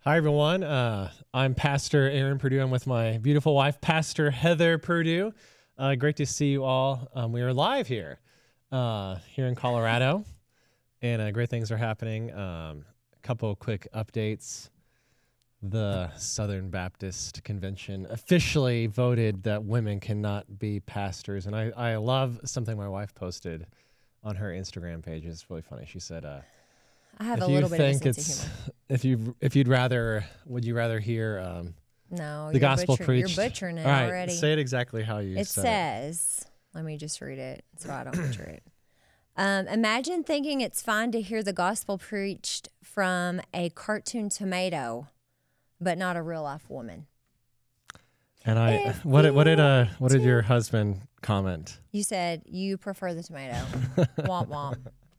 Hi, everyone. I'm Pastor Aaron Purdue. I'm with my beautiful wife, Pastor Heather Purdue. Great to see you all. We are live here in Colorado, and great things are happening. A couple of quick updates. The Southern Baptist Convention officially voted that women cannot be pastors. And I love something my wife posted on her Instagram page. It's really funny. She said, I have a little bit of a sense of humor. Would you rather hear No, the gospel You're preached? butchering it All right, already. say it exactly how you It said says, let me just read it so I don't butcher it. Imagine thinking it's fine to hear the gospel preached from a cartoon tomato, but not a real life woman. And what did your husband comment? You said you prefer the tomato. Womp womp.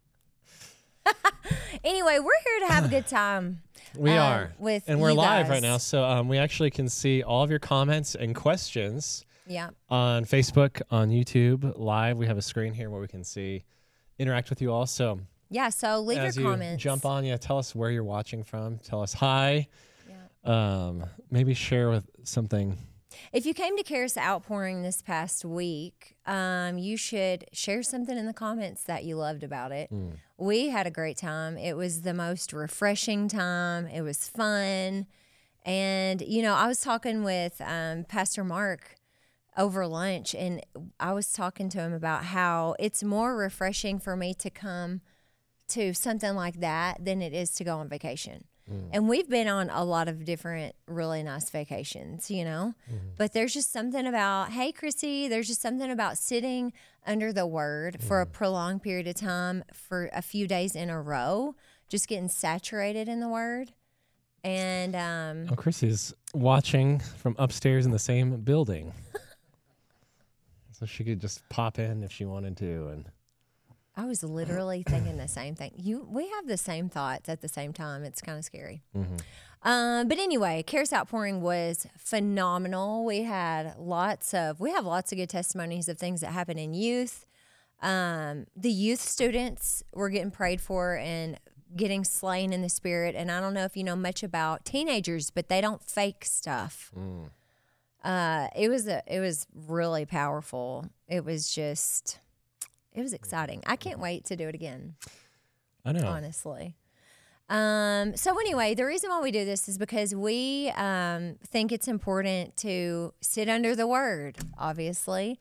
Anyway, we're here to have a good time. We are. And we're live guys. right now, so we actually can see all of your comments and questions. Yeah. On Facebook, on YouTube, live. We have a screen here where we can interact with you all. So yeah, so leave your comments. Jump on, tell us where you're watching from. Tell us hi. Yeah. Maybe share with something. If you came to Charis Outpouring this past week, you should share something in the comments that you loved about it. We had a great time. It was the most refreshing time. It was fun. And, I was talking with Pastor Mark over lunch, and I was talking to him about how it's more refreshing for me to come to something like that than it is to go on vacation. And we've been on a lot of different really nice vacations, but there's just something about, hey, Chrissy, there's just something about sitting under the word for a prolonged period of time for a few days in a row, just getting saturated in the word. And Chrissy's watching from upstairs in the same building. So she could just pop in if she wanted to. And I was literally thinking the same thing. We have the same thoughts at the same time. It's kind of scary. But anyway, Charis Outpouring was phenomenal. We have lots of good testimonies of things that happen in youth. The youth students were getting prayed for and getting slain in the spirit. And I don't know if you know much about teenagers, but they don't fake stuff. It was really powerful. It was exciting. I can't wait to do it again. I know. Honestly. So anyway, the reason why we do this is because we think it's important to sit under the word, obviously.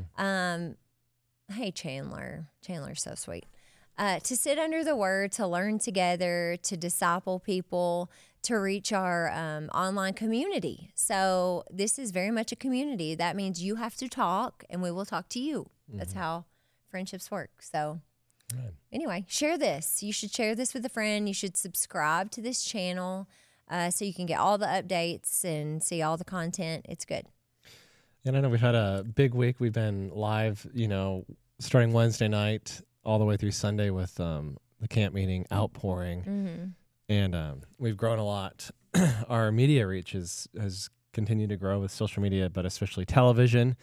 Hey, Chandler. Chandler's so sweet. To sit under the word, to learn together, to disciple people, to reach our online community. So this is very much a community. That means you have to talk, and we will talk to you. That's how friendships work. So anyway, share this. You should share this with a friend. You should subscribe to this channel so you can get all the updates and see all the content. It's good. And I know we've had a big week. We've been live, starting Wednesday night all the way through Sunday with the camp meeting, Outpouring. And we've grown a lot. Our media reach has continued to grow with social media, but especially television.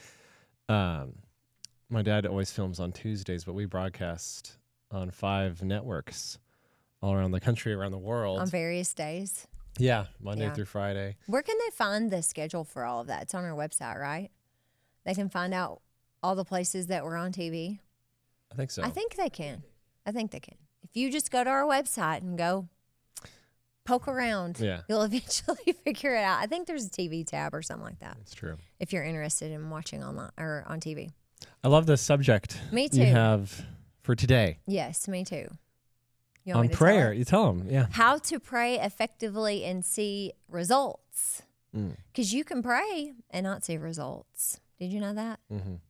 My dad always films on Tuesdays, but we broadcast on 5 networks all around the country, around the world. On various days. Yeah, Monday through Friday. Where can they find the schedule for all of that? It's on our website, right? They can find out all the places that we're on TV. I think so. I think they can. If you just go to our website and go poke around, you'll eventually figure it out. I think there's a TV tab or something like that. That's true. If you're interested in watching online or on TV. I love the subject Me too. you have for today. Yes, me too. You On want me to prayer. tell it? You tell them, yeah. How to pray effectively and see results. Because you can pray and not see results. Did you know that?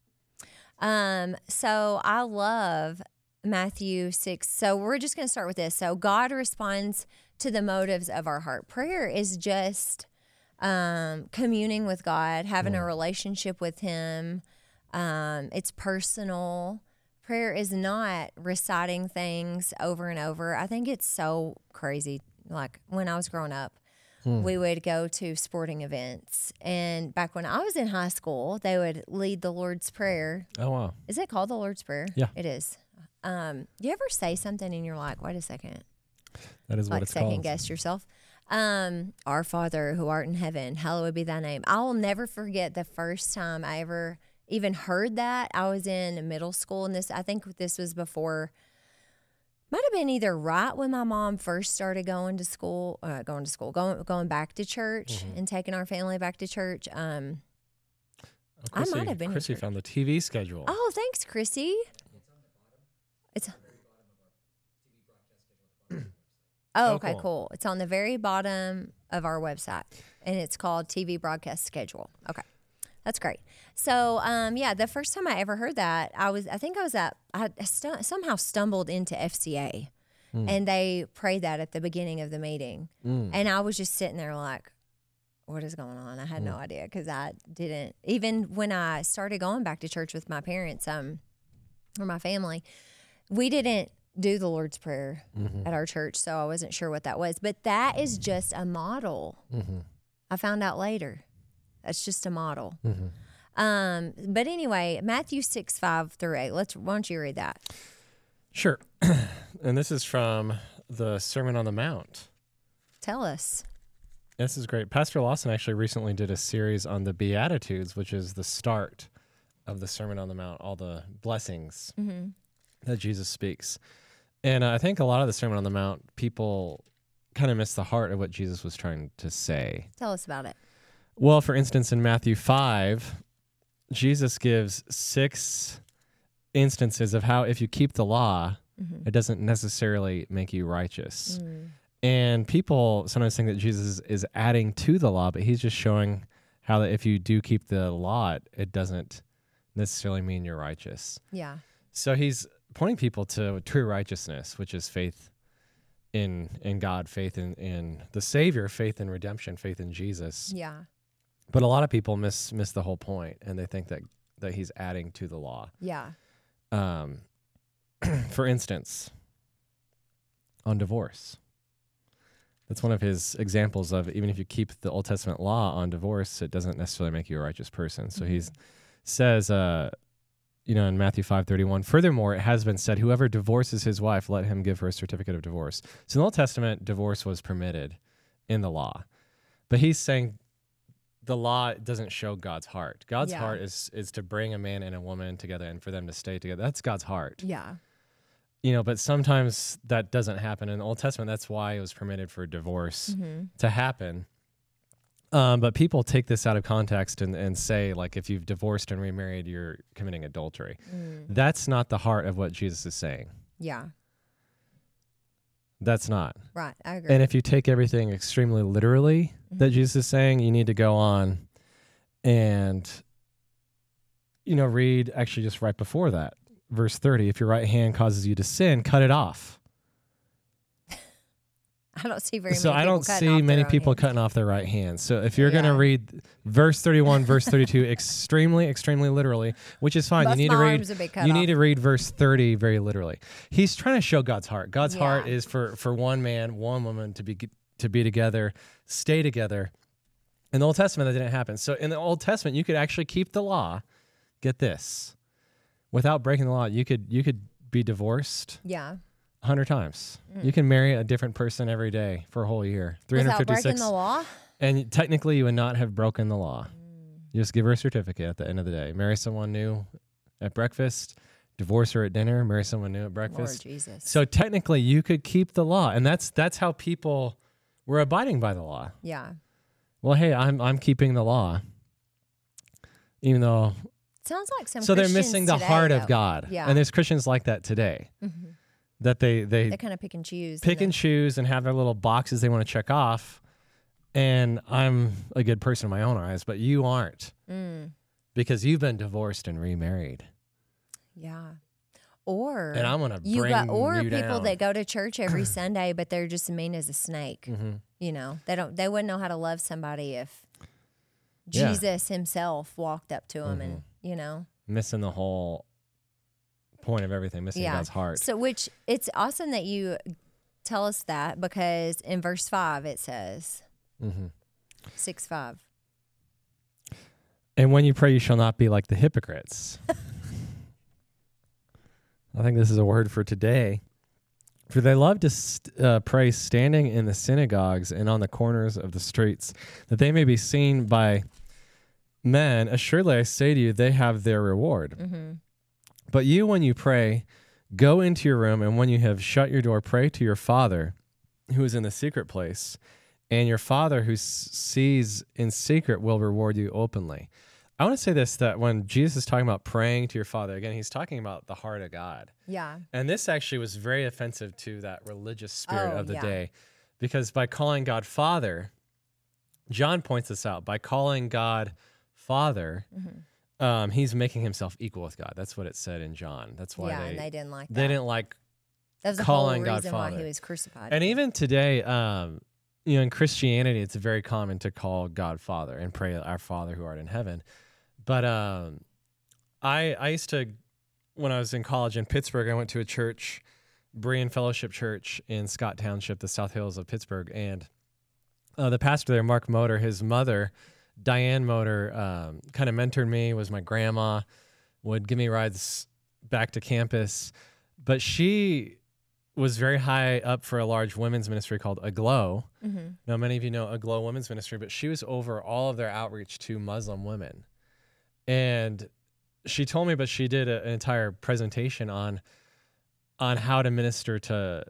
So I love Matthew 6. So we're just going to start with this. So God responds to the motives of our heart. Prayer is just communing with God, having a relationship with Him. It's personal. Prayer is not reciting things over and over. I think it's so crazy. Like when I was growing up, we would go to sporting events. And back when I was in high school, they would lead the Lord's Prayer. Oh, wow. Is it called the Lord's Prayer? Yeah. It is. You ever say something and you're like, wait a second? That is what like it's called. second guess yourself. Our Father who art in heaven, hallowed be thy name. I will never forget the first time I ever even heard that. I was in middle school, and I think this was before, might have been either right when my mom first started going back to church and taking our family back to church. I might have been. Chrissy found the TV schedule. Oh, thanks, Chrissy. Oh, okay, cool. It's on the very bottom of our website, and it's called TV Broadcast Schedule. Okay, that's great. So, the first time I ever heard that, I somehow stumbled into FCA, and they prayed that at the beginning of the meeting, and I was just sitting there like, what is going on? I had no idea, because I didn't, even when I started going back to church with my parents, or my family, we didn't do the Lord's Prayer at our church, so I wasn't sure what that was. But that is just a model. I found out later. That's just a model. But anyway, Matthew 6:5-8. Why don't you read that? Sure. And this is from the Sermon on the Mount. Tell us. This is great. Pastor Lawson actually recently did a series on the Beatitudes, which is the start of the Sermon on the Mount, all the blessings that Jesus speaks. And I think a lot of the Sermon on the Mount, people kind of miss the heart of what Jesus was trying to say. Tell us about it. Well, for instance, in Matthew 5, Jesus gives 6 instances of how if you keep the law, it doesn't necessarily make you righteous. And people sometimes think that Jesus is adding to the law, but he's just showing how that if you do keep the law, it doesn't necessarily mean you're righteous. Yeah. So he's pointing people to true righteousness, which is faith in God, faith in the Savior, faith in redemption, faith in Jesus. Yeah. But a lot of people miss the whole point, and they think that he's adding to the law. Yeah. For instance, on divorce. That's one of his examples of even if you keep the Old Testament law on divorce, it doesn't necessarily make you a righteous person. So he says, in Matthew 5:31, furthermore, it has been said, whoever divorces his wife, let him give her a certificate of divorce. So in the Old Testament, divorce was permitted in the law. But he's saying the law doesn't show God's heart. God's heart is to bring a man and a woman together and for them to stay together. That's God's heart. Yeah. But sometimes that doesn't happen. In the Old Testament, that's why it was permitted for divorce to happen. But people take this out of context and say, like, if you've divorced and remarried, you're committing adultery. That's not the heart of what Jesus is saying. Yeah. That's not. Right, I agree. And if you take everything extremely literally that Jesus is saying, you need to go on and, read actually just right before that. Verse 30, if your right hand causes you to sin, cut it off. I don't see very many So people I don't see many people cutting off their right hand. So if you're going to read verse 31, verse 32 extremely, extremely literally, which is fine. You need to read verse 30 very literally. He's trying to show God's heart. God's heart is for one man, one woman to be together, stay together. In the Old Testament, that didn't happen. So in the Old Testament, you could actually keep the law. Get this. Without breaking the law, you could be divorced. Yeah. 100 times. You can marry a different person every day for a whole year. 356. Without breaking the law? And technically, you would not have broken the law. You just give her a certificate at the end of the day. Marry someone new at breakfast, divorce her at dinner, marry someone new at breakfast. Lord Jesus. So technically, you could keep the law. And that's how people were abiding by the law. Yeah. Well, hey, I'm keeping the law. Even though... Sounds like some So Christians they're missing the today, heart though. of God. Yeah. And there's Christians like that today. That they kind of pick and choose. choose and have their little boxes they want to check off. And I'm a good person in my own eyes, but you aren't. Because you've been divorced and remarried. Yeah. Or and I'm going to bring you down. Or people that go to church every Sunday, but they're just mean as a snake. They wouldn't know how to love somebody if Jesus himself walked up to them and, missing the whole point of everything, missing God's heart. So it's awesome that you tell us that, because in verse 5 it says 6:5. And when you pray, you shall not be like the hypocrites. I think this is a word for today. For they love to pray standing in the synagogues and on the corners of the streets, that they may be seen by men. Assuredly, I say to you, they have their reward. Mm-hmm. But you, when you pray, go into your room, and when you have shut your door, pray to your Father who is in the secret place, and your Father who sees in secret will reward you openly. I want to say this, that when Jesus is talking about praying to your Father, again, he's talking about the heart of God. Yeah. And this actually was very offensive to that religious spirit of the yeah. day, because by calling God Father, John points this out, by calling God Father, he's making himself equal with God. That's what it said in John. That's why and they didn't like that. They didn't like that was the calling whole God reason why Father. he was crucified. And even today, in Christianity, it's very common to call God Father and pray, our Father who art in heaven. But I used to, when I was in college in Pittsburgh, I went to a church, Berean Fellowship Church in Scott Township, the South Hills of Pittsburgh. And the pastor there, Mark Motor, his mother, Diane Motor, kind of mentored me, was my grandma, would give me rides back to campus. But she was very high up for a large women's ministry called Aglow. Now, many of you know Aglow Women's Ministry, but she was over all of their outreach to Muslim women. And she told me, but she did an entire presentation on how to minister to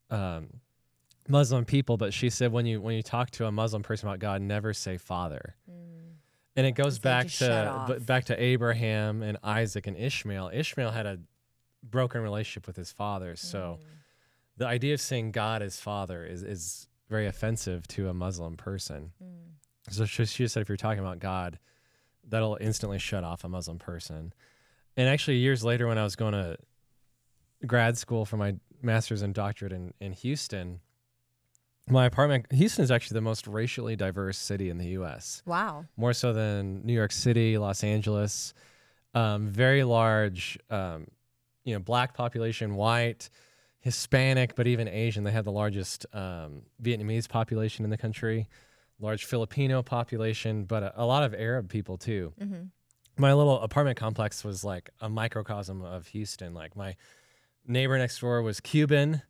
Muslim people. But she said, when you talk to a Muslim person about God, never say Father. And it goes back to Abraham and Isaac and Ishmael. Ishmael had a broken relationship with his father, so the idea of saying God as Father is very offensive to a Muslim person. So she said, if you're talking about God, that'll instantly shut off a Muslim person. And actually, years later, when I was going to grad school for my master's and doctorate in Houston, my apartment, Houston is actually the most racially diverse city in the U.S. Wow. More so than New York City, Los Angeles. Very large, black population, white, Hispanic, but even Asian. They had the largest Vietnamese population in the country, large Filipino population, but a lot of Arab people too. My little apartment complex was like a microcosm of Houston. Like my neighbor next door was Cuban,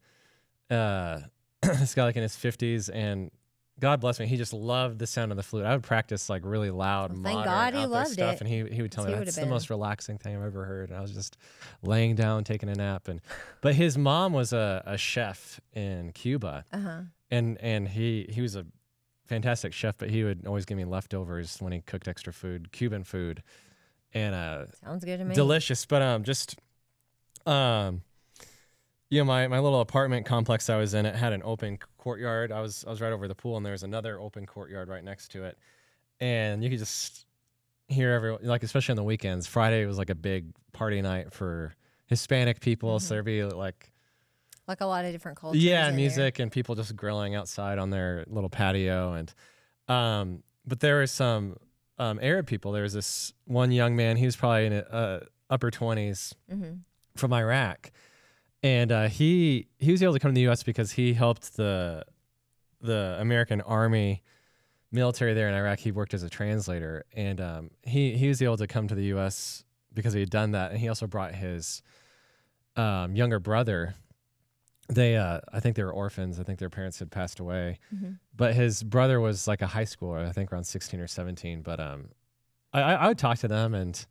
this guy like in his 50s, and God bless me, he just loved the sound of the flute. I would practice like really loud, modern God he out there loved stuff, it. and he would tell me that's the most relaxing thing I've ever heard. And I was just laying down, taking a nap, but his mom was a chef in Cuba, and he was a fantastic chef, but he would always give me leftovers when he cooked extra food, Cuban food, and sounds good to me. Delicious, but my little apartment complex I was in, it had an open courtyard. I was right over the pool, and there was another open courtyard right next to it. And you could just hear everyone, like especially on the weekends. Friday was like a big party night for Hispanic people, so there'd be like a lot of different cultures. Yeah, music and people just grilling outside on their little patio. And but there were some Arab people. There was this one young man, he was probably in upper 20s from Iraq. And he was able to come to the U.S. because he helped the American Army military there in Iraq. He worked as a translator, and he was able to come to the U.S. because he had done that. And he also brought his younger brother. I think they were orphans. I think their parents had passed away. But his brother was like a high schooler, I think around 16 or 17. But I would talk to them, and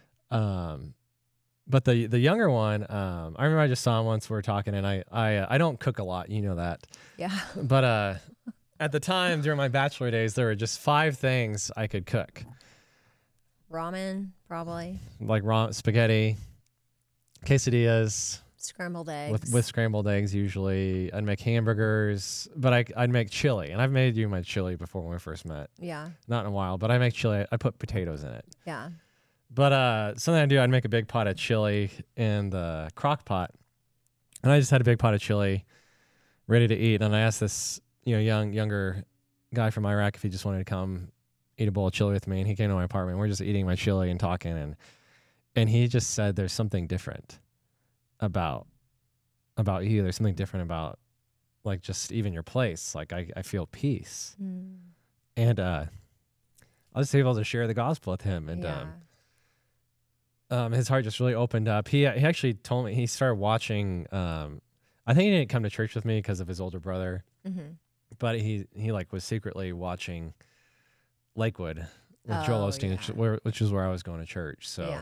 but the younger one, I remember I just saw him once. We were talking, and I don't cook a lot, you know that. Yeah. But at the time during my bachelor days, there were just 5 things I could cook. Ramen, probably. Like spaghetti, quesadillas. Scrambled eggs. With scrambled eggs, usually. I'd make hamburgers, but I'd make chili. And I've made you my chili before when we first met. Yeah. Not in a while, but I make chili. I put potatoes in it. Yeah. But something I do, I'd make a big pot of chili in the crock pot. And I just had a big pot of chili ready to eat. And I asked this younger guy from Iraq if he just wanted to come eat a bowl of chili with me. And he came to my apartment. We're just eating my chili and talking. And he just said, there's something different about you. There's something different about like just even your place. Like I feel peace. And I was able to share the gospel with him, and his heart just really opened up. He actually told me he started watching I think he didn't come to church with me because of his older brother, Mm-hmm. but he like was secretly watching Lakewood with Joel Osteen, which is where I was going to church. So,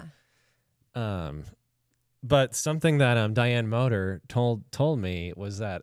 but something that Diane Motor told me was that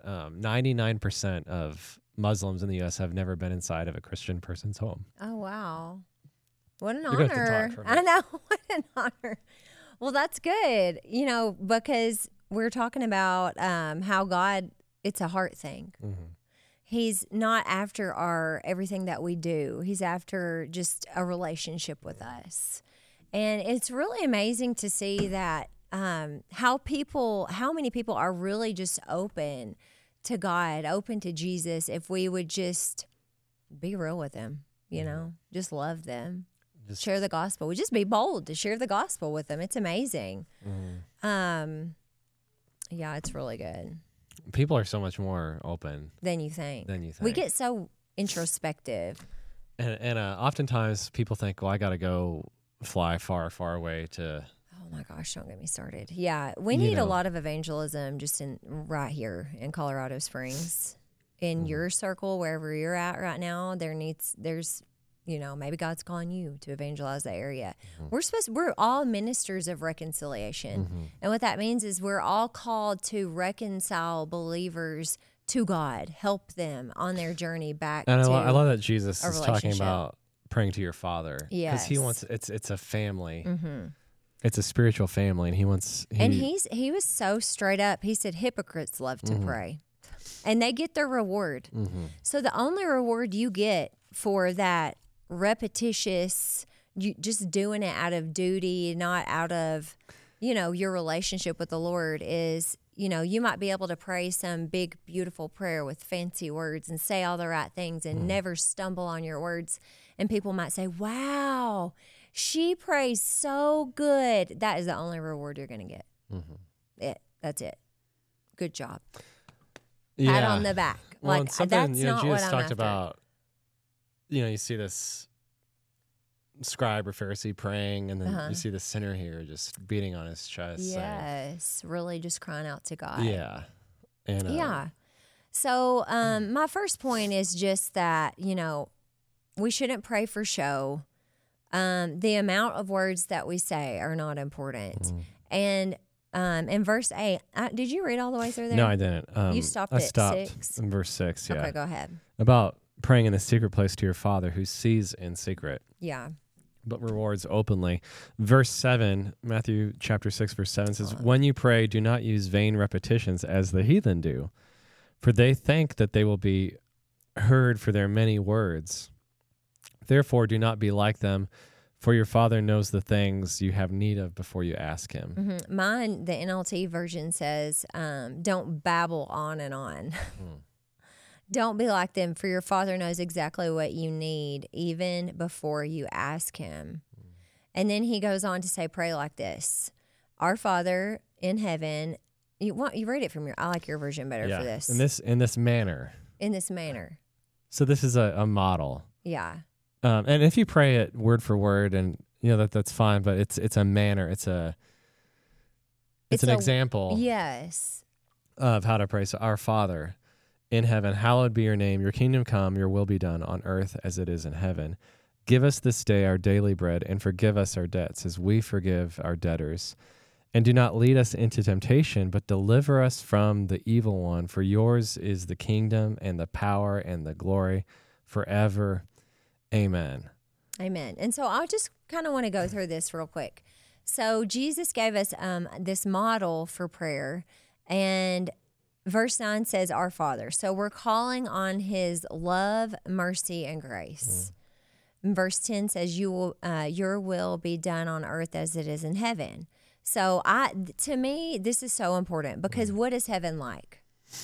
99% of Muslims in the U.S. have never been inside of a Christian person's home. Oh, wow. What an You're gonna have to honor. talk for a I minute. know. What an honor. Well, that's good, because we're talking about how God, it's a heart thing. Mm-hmm. He's not after everything that we do. He's after just a relationship with us. And it's really amazing to see that how many people are really just open to God, open to Jesus, if we would just be real with him, just love them, share the gospel. We just be bold to share the gospel with them. It's amazing. Mm-hmm. Yeah, it's really good. People are so much more open Than you think. We get so introspective. And oftentimes people think, well, I got to go fly far, far away to. Oh my gosh, don't get me started. Yeah, we need a lot of evangelism just right here in Colorado Springs. In your circle, wherever you're at right now, there's maybe God's calling you to evangelize the area. We're all ministers of reconciliation. And what that means is we're all called to reconcile believers to God, help them on their journey back and to I love that Jesus is talking relationship. about praying to your Father. Yes. Because he wants, it's a family. It's a spiritual family, and he wants. He was so straight up. He said hypocrites love to pray, and they get their reward. So the only reward you get for that repetitious, you just doing it out of duty, not out of, your relationship with the Lord is, you might be able to pray some big, beautiful prayer with fancy words and say all the right things and never stumble on your words. And people might say, wow, she prays so good. That is the only reward you're going to get. That's it. Good job. Pat on the back. Well, like, something, that's not Jesus what I'm talked after. about, you see this scribe or Pharisee praying, and then you see the sinner here just beating on his chest. Yes, really just crying out to God. Yeah. And yeah. So my first point is just that, we shouldn't pray for show. The amount of words that we say are not important. And in verse 8, did you read all the way through there? No, I didn't. You stopped I at stopped 6? in verse 6, yeah. Okay, go ahead. About praying in the secret place to your Father who sees in secret. Yeah. But rewards openly. Verse 7, Matthew chapter 6, verse 7 says, when you pray, do not use vain repetitions as the heathen do, for they think that they will be heard for their many words. Therefore, do not be like them, for your Father knows the things you have need of before you ask him. Mine, the NLT version says, don't babble on and on. Don't be like them, for your Father knows exactly what you need even before you ask him. And then he goes on to say, pray like this. Our Father in heaven, you read it from I like your version better for this. In this manner. In this manner. So this is a model. Yeah. And if you pray it word for word, and that's fine, but it's a manner. It's an example. Yes. Of how to pray. So our Father in heaven, hallowed be your name. Your kingdom come, your will be done on earth as it is in heaven. Give us this day our daily bread, and forgive us our debts as we forgive our debtors. And do not lead us into temptation, but deliver us from the evil one. For yours is the kingdom and the power and the glory forever. Amen. Amen. And so I just kind of want to go through this real quick. So Jesus gave us this model for prayer, and verse 9 says, our Father. So we're calling on his love, mercy, and grace. Verse 10 says, your will be done on earth as it is in heaven. So to me, this is so important, because what is heaven like?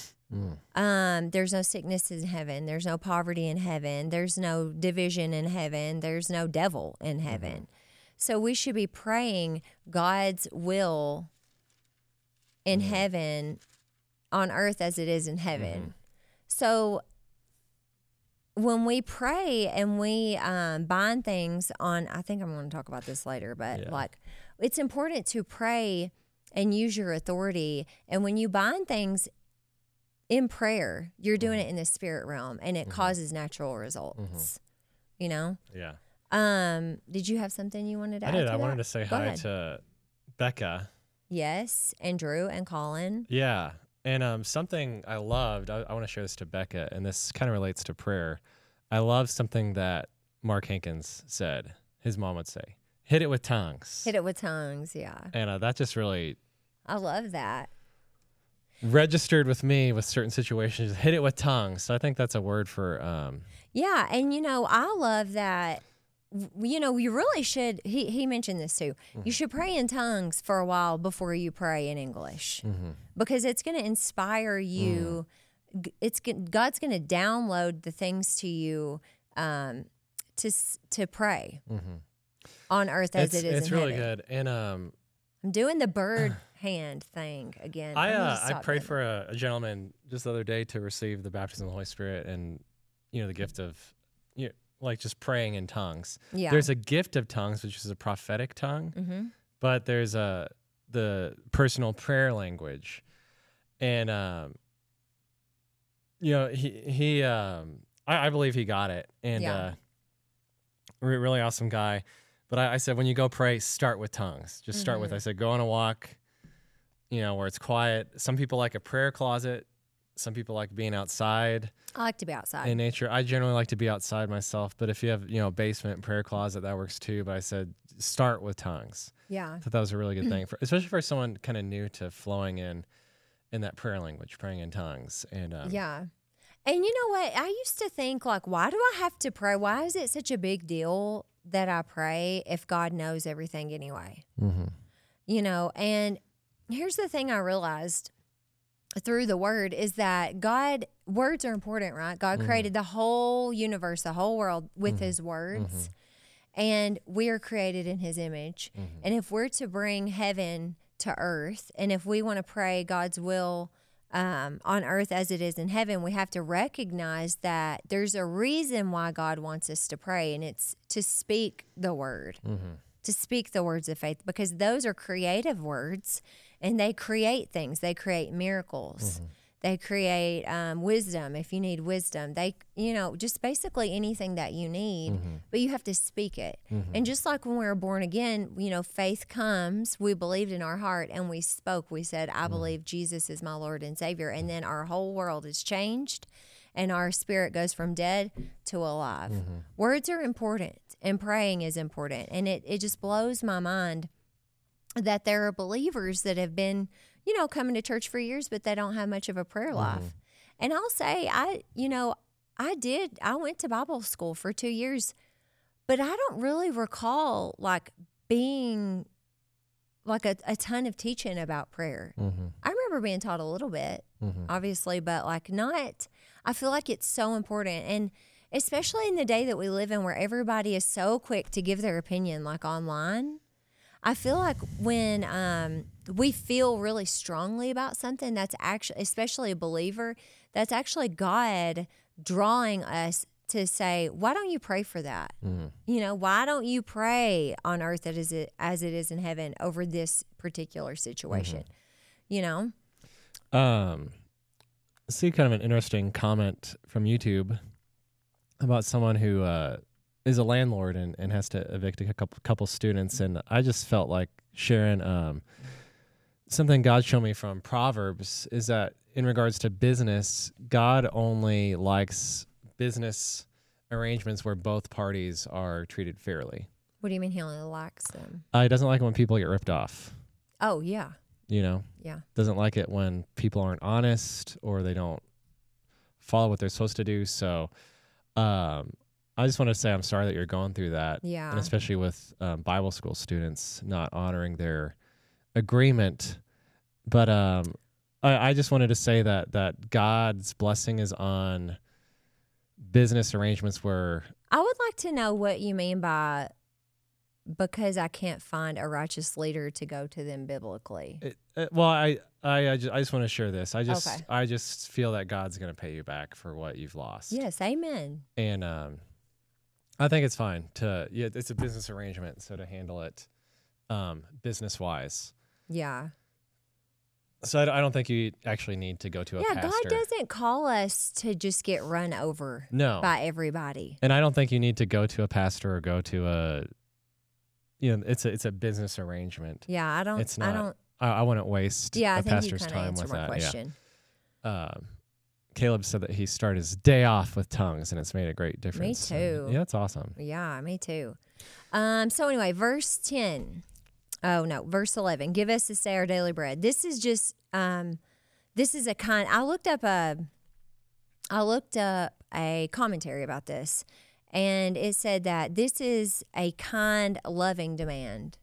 There's no sickness in heaven. There's no poverty in heaven. There's no division in heaven. There's no devil in heaven. So we should be praying God's will in heaven on earth as it is in heaven. So when we pray and we bind things on, I think I'm going to talk about this later, but it's important to pray and use your authority. And when you bind things in prayer, you're doing it in the spirit realm, and it causes natural results. You know? Yeah. Did you have something you wanted to I add did. to I wanted that? to say Go hi ahead. to Becca. Yes, and Drew and Colin. Yeah. And something I loved, I want to share this to Becca, and this kind of relates to prayer. I love something that Mark Hankins said. His mom would say, hit it with tongues. Hit it with tongues, yeah. And that just really I love that. registered with me with certain situations. Hit it with tongues. So I think that's a word for Yeah, and I love that. You really should. He mentioned this too. You should pray in tongues for a while before you pray in English, because it's going to inspire you. God's going to download the things to you to pray on earth as it is it's in really heaven. good. And I'm doing the bird hand thing again. I prayed for a gentleman just the other day to receive the baptism of the Holy Spirit and the gift of like just praying in tongues. Yeah. There's a gift of tongues, which is a prophetic tongue, but there's the personal prayer language, and I believe he got it, and really awesome guy. But I said, when you go pray, start with tongues. Just start with. I said, go on a walk, where it's quiet. Some people like a prayer closet. Some people like being outside. I like to be outside in nature. I generally like to be outside myself, but if you have, a basement prayer closet, that works too. But I said, start with tongues. Yeah. I thought that was a really good thing, especially for someone kind of new to flowing in that prayer language, praying in tongues. And yeah. And you know what? I used to think, like, why do I have to pray? Why is it such a big deal that I pray if God knows everything anyway? And here's the thing I realized through the word is that words are important, right? God created the whole universe, the whole world with his words, and we are created in his image. And if we're to bring heaven to earth, and if we want to pray God's will on earth as it is in heaven, we have to recognize that there's a reason why God wants us to pray, and it's to speak the word, to speak the words of faith, because those are creative words. And they create things. They create miracles. They create wisdom if you need wisdom. They, just basically anything that you need, but you have to speak it. And just like when we were born again, faith comes. We believed in our heart and we spoke. We said, I believe Jesus is my Lord and Savior. And then our whole world is changed and our spirit goes from dead to alive. Words are important and praying is important. And it just blows my mind that there are believers that have been, coming to church for years, but they don't have much of a prayer life. And I'll say, I went to Bible school for 2 years, but I don't really recall being a ton of teaching about prayer. I remember being taught a little bit, obviously, but I feel like it's so important. And especially in the day that we live in where everybody is so quick to give their opinion, like online, I feel like when we feel really strongly about something, that's actually, especially a believer, that's actually God drawing us to say, why don't you pray for that? Why don't you pray on earth as it is in heaven over this particular situation? I see kind of an interesting comment from YouTube about someone who is a landlord and has to evict a couple students, and I just felt like sharing something God showed me from Proverbs is that in regards to business, God only likes business arrangements where both parties are treated fairly. What do you mean he only likes them? He doesn't like it when people get ripped off. Oh, yeah. Yeah. Doesn't like it when people aren't honest or they don't follow what they're supposed to do. So I just want to say I'm sorry that you're going through that. Yeah. And especially with Bible school students not honoring their agreement. But I just wanted to say that God's blessing is on business arrangements where... I would like to know what you mean by because I can't find a righteous leader to go to them biblically. I just want to share this. I Okay. just feel that God's going to pay you back for what you've lost. Yes, amen. And I think it's fine it's a business arrangement, so to handle it business wise. Yeah. So I don't think you actually need to go to a Yeah, pastor. God doesn't call us to just get run over No. by everybody. And I don't think you need to go to a pastor or go to a, it's a business arrangement. Yeah, I don't. It's not. I don't. I wouldn't waste Yeah, I a think you pastor's kind of time answered with my that. question. Yeah. Caleb said that he started his day off with tongues, and it's made a great difference. Me too. Yeah, it's awesome. Yeah, me too. So anyway, verse 10. Oh no, verse 11. Give us this day our daily bread. This is just this is a kind. I looked up a commentary about this, and it said that this is a kind, loving demand.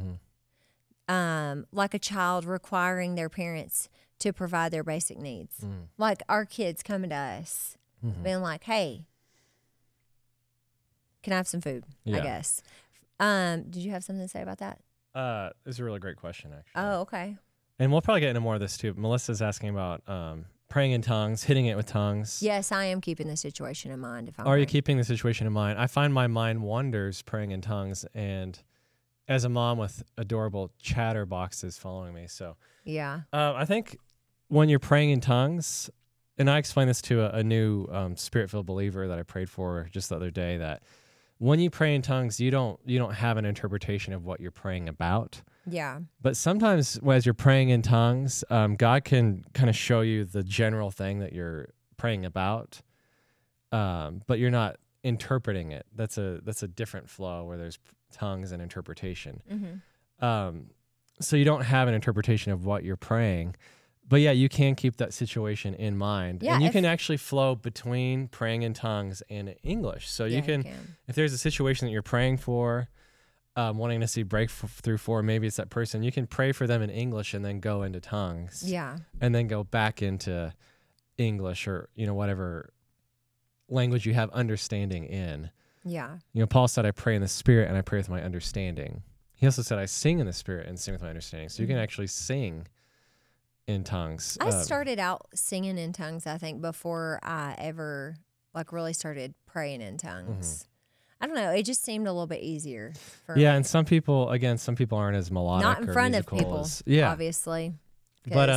Like a child requiring their parents to provide their basic needs. Like our kids coming to us, being like, "Hey, can I have some food?" Yeah. I guess. Did you have something to say about that? It's a really great question, actually. Oh, okay. And we'll probably get into more of this too. Melissa's asking about praying in tongues, hitting it with tongues. Yes, I am keeping the situation in mind. If I'm Are you right. keeping the situation in mind? I find my mind wanders praying in tongues, and as a mom with adorable chatterboxes following me, so Yeah. I think when you're praying in tongues, and I explained this to a new spirit-filled believer that I prayed for just the other day, that when you pray in tongues, you don't have an interpretation of what you're praying about. Yeah. But sometimes as you're praying in tongues, God can kind of show you the general thing that you're praying about, but you're not interpreting it. That's a different flow where there's tongues and interpretation. So you don't have an interpretation of what you're praying. But yeah, you can keep that situation in mind. Yeah, and you can actually flow between praying in tongues and English. So you can, if there's a situation that you're praying for, wanting to see breakthrough for, maybe it's that person, you can pray for them in English and then go into tongues. Yeah. And then go back into English or, whatever language you have understanding in. Yeah. Paul said, I pray in the Spirit and I pray with my understanding. He also said, I sing in the Spirit and sing with my understanding. So you can actually sing in tongues. I started out singing in tongues, I think, before I ever really started praying in tongues. I don't know. It just seemed a little bit easier for me. Yeah, and some people aren't as melodic Not in or front of musical people, as, obviously. But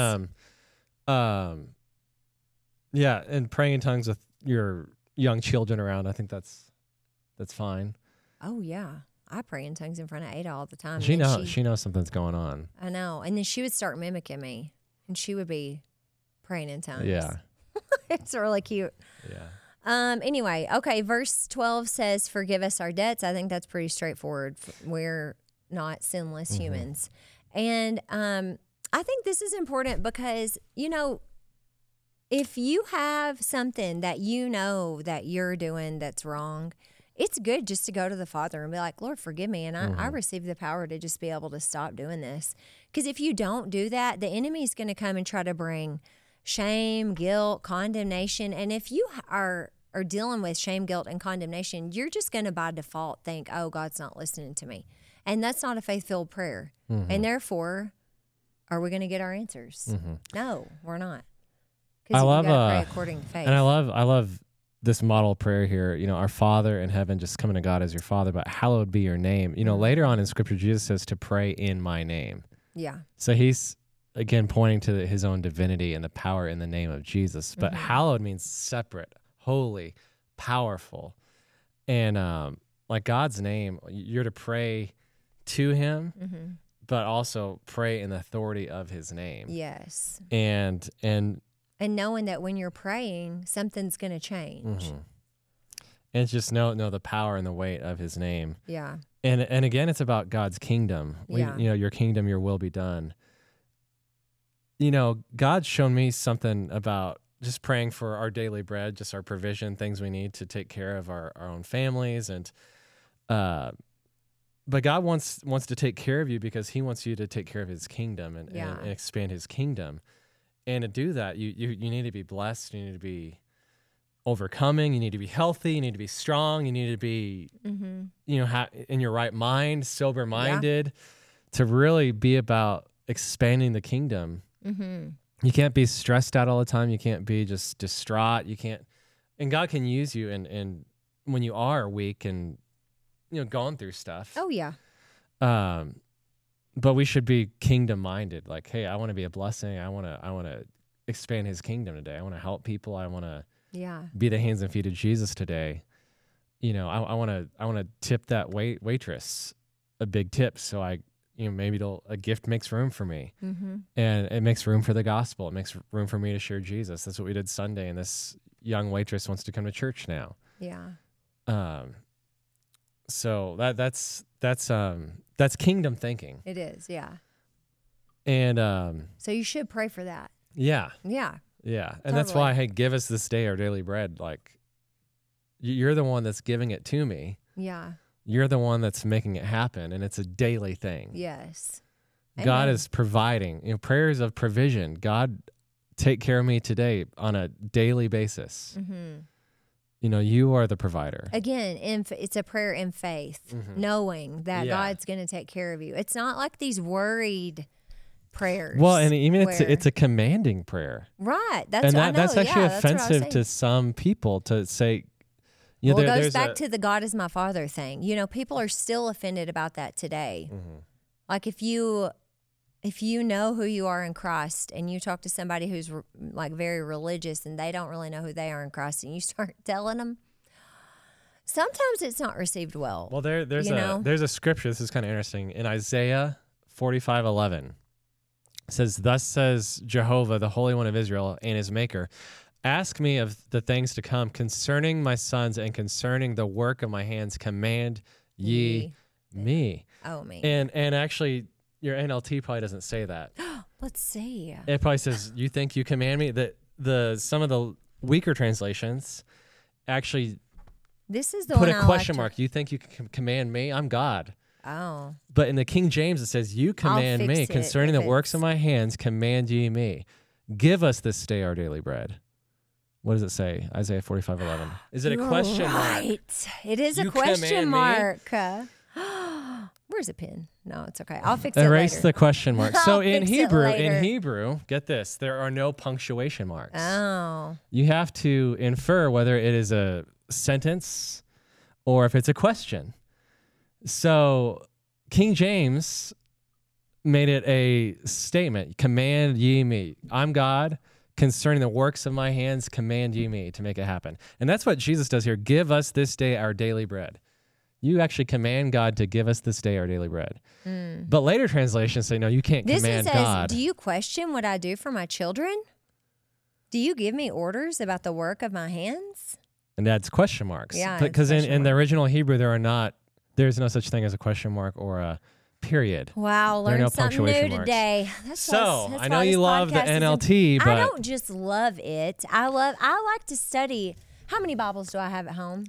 yeah, and praying in tongues with your young children around, I think that's fine. Oh yeah, I pray in tongues in front of Ada all the time. She knows something's going on. I know, and then she would start mimicking me, and she would be praying in tongues. Yeah, it's really cute. yeah. Anyway, okay. Verse 12 says, "Forgive us our debts." I think that's pretty straightforward. We're not sinless humans, and I think this is important because if you have something that that you're doing that's wrong, it's good just to go to the Father and be like, Lord, forgive me. And I receive the power to just be able to stop doing this. Because if you don't do that, the enemy's going to come and try to bring shame, guilt, condemnation. And if you are dealing with shame, guilt, and condemnation, you're just going to by default think, oh, God's not listening to me. And that's not a faith-filled prayer. And therefore, are we going to get our answers? No, we're not. Because you got to pray according to faith. And I love this model prayer here, our Father in heaven, just coming to God as your Father, but hallowed be your name. Later on in Scripture, Jesus says to pray in my name. Yeah. So he's, again, pointing to his own divinity and the power in the name of Jesus. But hallowed means separate, holy, powerful. And like God's name, you're to pray to him, but also pray in the authority of his name. Yes. And knowing that when you're praying, something's going to change. And just know the power and the weight of his name. Yeah. And again, it's about God's kingdom. Your kingdom, your will be done. God's shown me something about just praying for our daily bread, just our provision, things we need to take care of our own families. And but God wants to take care of you because he wants you to take care of his kingdom and expand his kingdom. And to do that, you need to be blessed. You need to be overcoming. You need to be healthy. You need to be strong. You need to be, in your right mind, sober-minded, to really be about expanding the kingdom. You can't be stressed out all the time. You can't be just distraught. You can't, and God can use you and when you are weak and going through stuff. Oh yeah. but we should be kingdom minded. Like, hey, I want to be a blessing. I want to expand his kingdom today. I want to help people. I want to be the hands and feet of Jesus today. You know, I want to tip that waitress a big tip. So maybe a gift makes room for me, and it makes room for the gospel. It makes room for me to share Jesus. That's what we did Sunday. And this young waitress wants to come to church now. Yeah. So that's kingdom thinking. It is. Yeah. And so you should pray for that. Yeah. Yeah. Yeah. And that's why, hey, give us this day our daily bread. Like, you're the one that's giving it to me. Yeah. You're the one that's making it happen, and it's a daily thing. Yes. God Amen. is providing, prayers of provision. God, take care of me today on a daily basis. You are the provider. Again, it's a prayer in faith, knowing that God's going to take care of you. It's not like these worried prayers. Well, and even it's a commanding prayer. Right. That's actually offensive to some people to say. It goes back to the God is my father thing. People are still offended about that today. Like if you know who you are in Christ and you talk to somebody who's like very religious and they don't really know who they are in Christ and you start telling them, sometimes it's not received well. Well, there's a scripture. This is kind of interesting in Isaiah 45:11. It says, "Thus says Jehovah, the Holy One of Israel, and His Maker. Ask me of the things to come concerning my sons and concerning the work of my hands. Command ye me." Oh, me. And actually, your NLT probably doesn't say that. Let's see. It probably says, "You think you command me?" Some of the weaker translations actually this is the put one a question mark. You think you can command me? I'm God. Oh. But in the King James, it says, "You command me concerning the works of my hands. Command ye me. Give us this day our daily bread." What does it say? Isaiah 45:11. Is it a question mark? Right. It is a question mark. Where's a pen? No, it's okay. I'll fix it later. Erase the question mark. So in Hebrew, get this, there are no punctuation marks. Oh. You have to infer whether it is a sentence or if it's a question. So King James made it a statement. Command ye me. I'm God. Concerning the works of my hands, command ye me to make it happen. And that's what Jesus does here. Give us this day our daily bread. You actually command God to give us this day our daily bread. But later translations say, no, you can't command God. Do you question what I do for my children? Do you give me orders about the work of my hands? And that's question marks. Yeah, because in the original Hebrew, there's no such thing as a question mark or a period. Wow, learned something new today. I know you love the NLT, but I don't just love it. I like to study. How many Bibles do I have at home?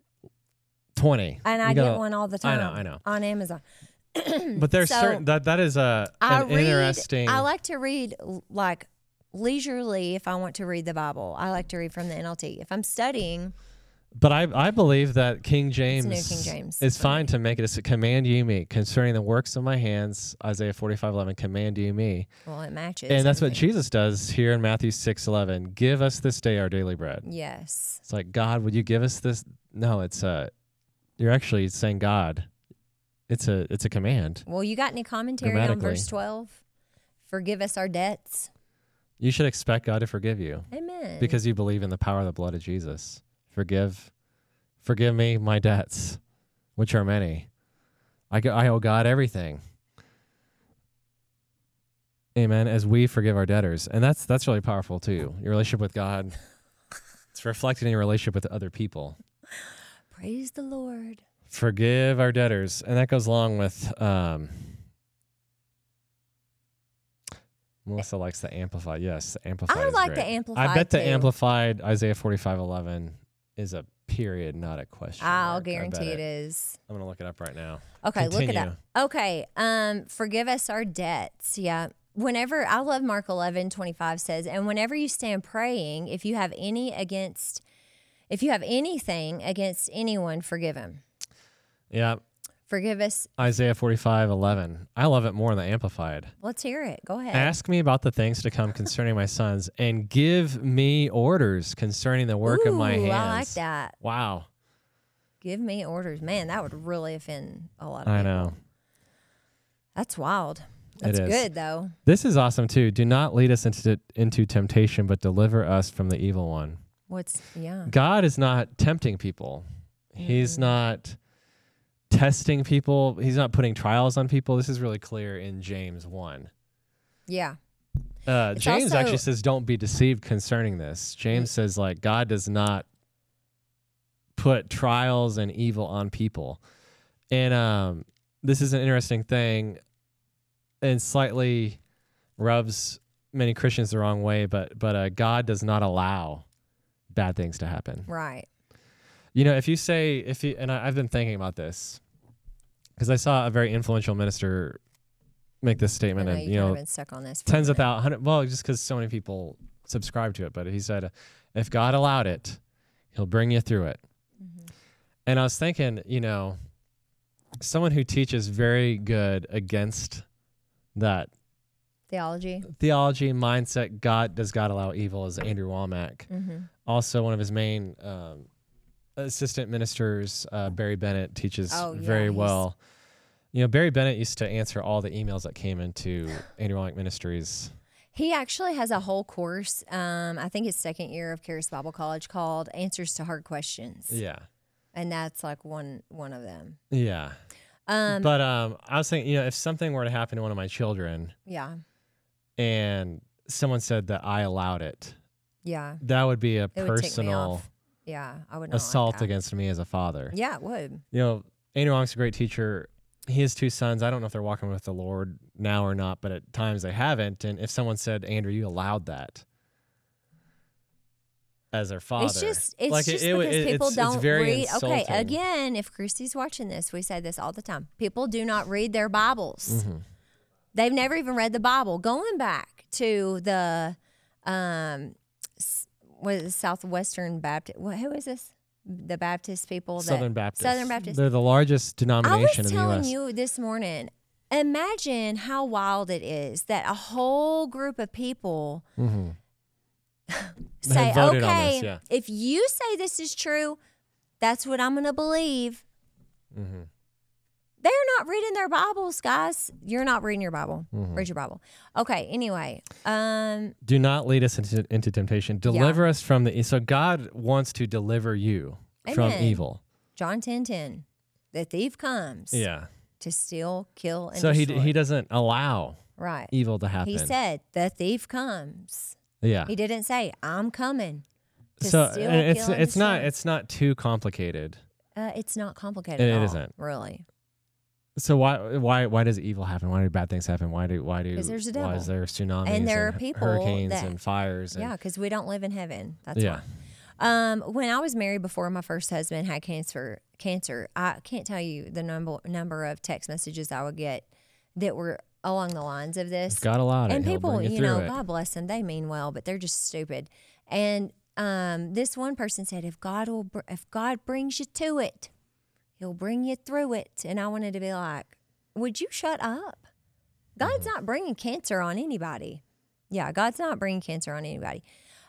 20. And I get one all the time. I know. On Amazon. But there's certain that is an interesting. I like to read like leisurely if I want to read the Bible. I like to read from the NLT. If I'm studying. But I believe that King James, New King James is fine to make it a command ye me concerning the works of my hands. Isaiah 45:11, command ye me. Well, it matches. And that's what Jesus does here in Matthew 6:11. Give us this day our daily bread. Yes. It's like, God, would you give us this? No, it's you're actually saying, God, it's a command. Well, you got any commentary on verse 12? Forgive us our debts. You should expect God to forgive you. Amen. Because you believe in the power of the blood of Jesus. Forgive me my debts, which are many. I owe God everything. Amen. As we forgive our debtors. And that's really powerful too. Your relationship with God, it's reflected in your relationship with other people. Praise the Lord. Forgive our debtors. And that goes along with Melissa likes the Amplified. Yes, the Amplified. I like great. the Amplified. I bet the too. Amplified Isaiah 45:11 is a period, not a question. I'll guarantee it is. I'm going to look it up right now. Okay, Continue. look it up. Okay, forgive us our debts. Yeah. Whenever, I love Mark 11:25 says, and whenever you stand praying, if you have anything against anyone, forgive him. Yeah. Forgive us. Isaiah 45:11. I love it more in the Amplified. Let's hear it. Go ahead. Ask me about the things to come concerning my sons, and give me orders concerning the work of my hands. I like that. Wow. Give me orders. Man, that would really offend a lot of people. I know. That's wild. That's It is. good though. This is awesome too. Do not lead us into temptation, but deliver us from the evil one. Yeah. God is not tempting people. He's not testing people. He's not putting trials on people. This is really clear in James 1. Yeah. James actually says, don't be deceived concerning this. James says, like, God does not put trials and evil on people. And this is an interesting thing and slightly rubs many Christians the wrong way, but God does not allow bad things to happen. Right. You know, and I've been thinking about this because I saw a very influential minister make this statement, and you know, been stuck on this. Tens of thousands. Well, just because so many people subscribe to it, but he said, if God allowed it, He'll bring you through it. Mm-hmm. And I was thinking, you know, someone who teaches very good against that theology mindset. Does God allow evil? Is Andrew Womack. Mm-hmm. Also, one of his main assistant ministers, Barry Bennett, teaches very well. You know, Barry Bennett used to answer all the emails that came into Andrew Womack Ministries. He actually has a whole course, I think it's second year of Charis Bible College, called Answers to Hard Questions. Yeah. And that's like one of them. Yeah. But I was thinking, you know, if something were to happen to one of my children, and someone said that I allowed it, that would be a personal I would not assault like that. against me as a father. Yeah, it would. You know, Andrew Womack's a great teacher. He has 2 sons. I don't know if they're walking with the Lord now or not, but at times they haven't. And if someone said, Andrew, you allowed that as their father. It's just because people don't read. Insulting. Okay, again, if Christy's watching this, we say this all the time. People do not read their Bibles. Mm-hmm. They've never even read the Bible. Going back to the Southwestern Baptist, who is this? The Baptist people? Southern Baptist. Southern Baptist. They're the largest denomination in the U.S. I was telling you this morning, imagine how wild it is that a whole group of people say, okay, if you say this is true, that's what I'm going to believe. Mm-hmm. They're not reading their Bibles, guys. You're not reading your Bible. Mm-hmm. Read your Bible. Okay, anyway. Do not lead us into temptation. Deliver us from the... So God wants to deliver you from evil. John 10:10. The thief comes to steal, kill, and destroy. So he doesn't allow evil to happen. He said, the thief comes. Yeah. He didn't say, I'm coming to steal, kill, and destroy. It's not too complicated. It's not complicated at all. It isn't. Really. So why does evil happen? Why do bad things happen? Because there's a devil. Why is there tsunamis and there are people hurricanes and fires? Because we don't live in heaven. That's why. When I was married before my first husband had cancer, I can't tell you the number of text messages I would get that were along the lines of this. If God allowed it, and people, you know, God bless them, they mean well, but they're just stupid. And this one person said, if God brings you to it, He'll bring you through it. And I wanted to be like, would you shut up? God's not bringing cancer on anybody. Yeah, God's not bringing cancer on anybody.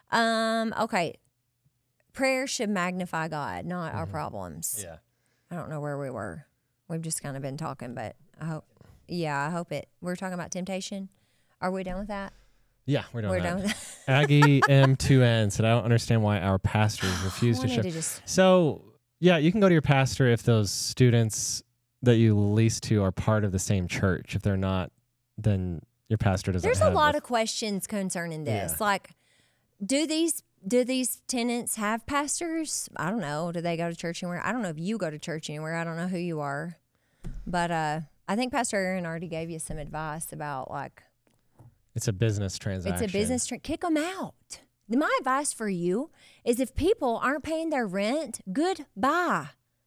Okay. Prayer should magnify God, not our problems. Yeah. I don't know where we were. We've just kind of been talking, but I hope it. We're talking about temptation. Are we done with that? Yeah, we're done with that. Aggie M2N said, I don't understand why our pastors refuse to share. So... Yeah, you can go to your pastor if those students that you lease to are part of the same church. If they're not, then your pastor doesn't. There's a lot of questions concerning this. Yeah. Like, do these tenants have pastors? I don't know. Do they go to church anywhere? I don't know if you go to church anywhere. I don't know who you are. But I think Pastor Aaron already gave you some advice about, like... It's a business transaction. It's a business... Kick them out. My advice for you is if people aren't paying their rent, goodbye.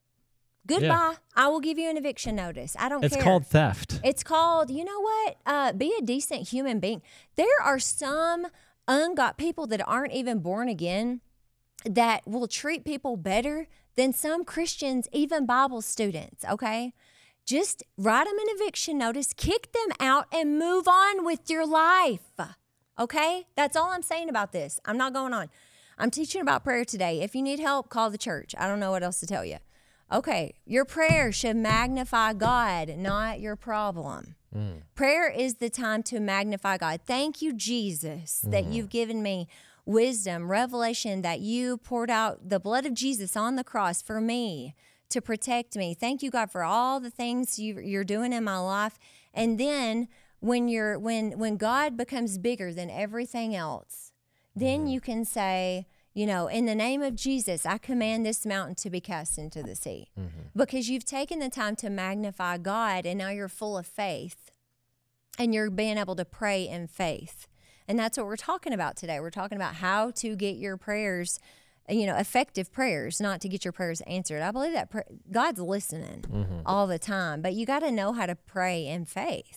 Yeah. I will give you an eviction notice. I don't care. It's called theft. It's called, you know what? Be a decent human being. There are some people that aren't even born again that will treat people better than some Christians, even Bible students, okay? Just write them an eviction notice, kick them out, and move on with your life. Okay? That's all I'm saying about this. I'm not going on. I'm teaching about prayer today. If you need help, call the church. I don't know what else to tell you. Okay, your prayer should magnify God, not your problem. Prayer is the time to magnify God. Thank you, Jesus, that you've given me wisdom, revelation, that you poured out the blood of Jesus on the cross for me to protect me. Thank you, God, for all the things you're doing in my life. And then when God becomes bigger than everything else, then you can say, in the name of Jesus, I command this mountain to be cast into the sea. Because you've taken the time to magnify God, and now you're full of faith, and you're being able to pray in faith. And that's what we're talking about today. We're talking about how to get your prayers, effective prayers, not to get your prayers answered. I believe that God's listening all the time, but you got to know how to pray in faith,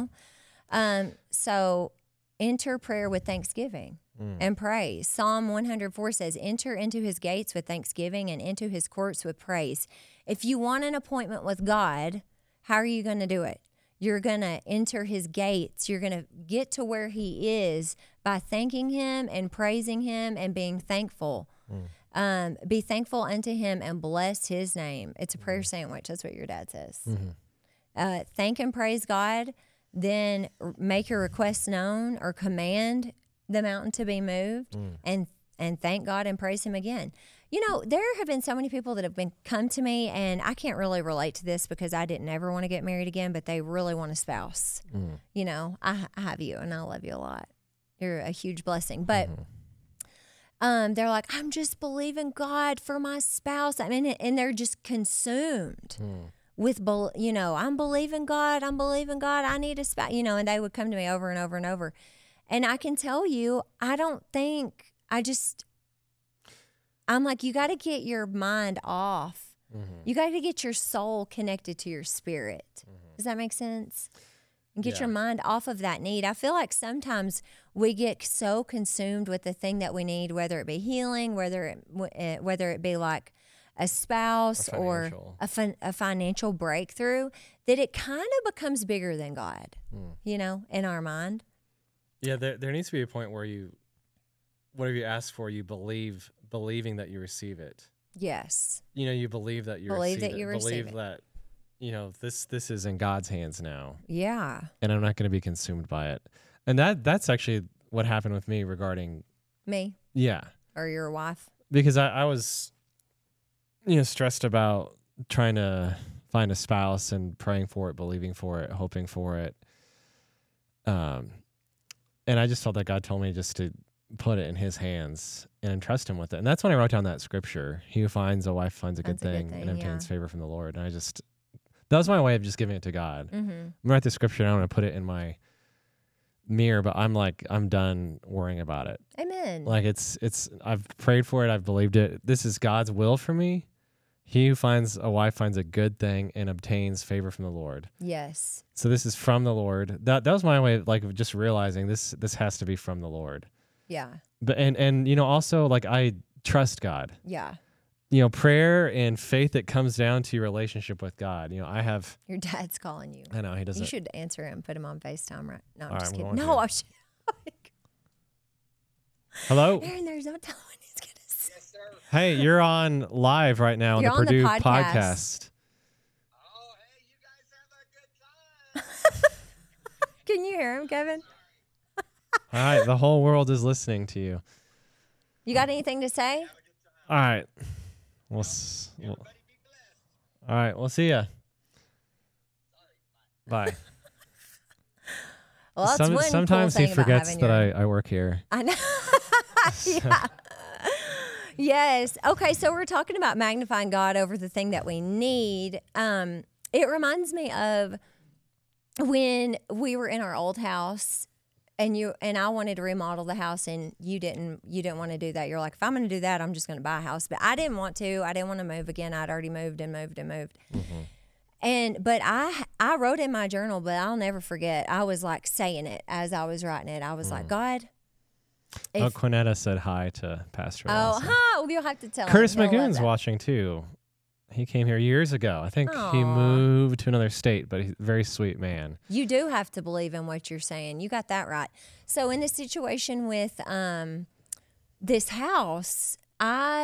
So enter prayer with thanksgiving and praise. Psalm 104 says, enter into his gates with thanksgiving and into his courts with praise. If you want an appointment with God, how are you going to do it? You're going to enter his gates. You're going to get to where he is by thanking him and praising him and being thankful. Be thankful unto him and bless his name. It's a prayer sandwich. That's what your dad says. Thank and praise God, then make your requests known or command the mountain to be moved, and thank God and praise him again. There have been so many people that have come to me, and I can't really relate to this because I didn't ever want to get married again, but they really want a spouse. I have you, and I love you a lot. You're a huge blessing. But they're like, I'm just believing God for my spouse. And they're just consumed with, I'm believing God. I need a spouse, and they would come to me over and over and over. And I can tell you, I'm like, you got to get your mind off. You got to get your soul connected to your spirit. Does that make sense? And get your mind off of that need. I feel like sometimes we get so consumed with the thing that we need, whether it be healing, whether it be like a spouse or a financial breakthrough, that it kind of becomes bigger than God, in our mind. Yeah, there needs to be a point where whatever you ask for, you believing that you receive it. Yes. You believe that you receive it. Believe that, this is in God's hands now. Yeah. And I'm not going to be consumed by it. And that's actually what happened with me regarding me. Yeah. Or your wife. Because I was, stressed about trying to find a spouse and praying for it, believing for it, hoping for it. And I just felt that God told me just to put it in his hands and entrust him with it. And that's when I wrote down that scripture. He who finds a wife finds a good thing and obtains favor from the Lord. And that was my way of just giving it to God. I'm going to write the scripture and I'm going to put it in my mirror, but I'm done worrying about it. Amen. Like I've prayed for it. I've believed it. This is God's will for me. He who finds a wife finds a good thing and obtains favor from the Lord. Yes. So this is from the Lord. That was my way of just realizing this has to be from the Lord. Yeah. But and also I trust God. Yeah. Prayer and faith, that comes down to your relationship with God. I have your dad's calling you. I know he doesn't. You should answer him. Put him on FaceTime, right? No, I'm All just right, kidding. No, I'm Hello. Aaron, there's no telling what he's gonna say. Yes, sir. Hey, you're on live right now on the Purdue podcast. Oh, hey, you guys have a good time. Can you hear him, Kevin? All right, the whole world is listening to you. You got anything to say? All right. All right, we'll see ya. Bye. Well, that's one sometimes cool he thing about forgets having that I work here. I know. Yeah. Yes. Okay, so we're talking about magnifying God over the thing that we need. It reminds me of when we were in our old house and I wanted to remodel the house, and you didn't want to do that. You're like, if I'm going to do that, I'm just going to buy a house. But I didn't want to. I didn't want to move again. I'd already moved and moved and moved. But I wrote in my journal, but I'll never forget. I was like saying it as I was writing it. I was like, God. Quinetta said hi to Pastor. Oh, hi. Well, you'll have to tell Curtis him. Magoon's watching too. He came here years ago. I think he moved to another state, but he's a very sweet man. You do have to believe in what you're saying. You got that right. So in the situation with this house,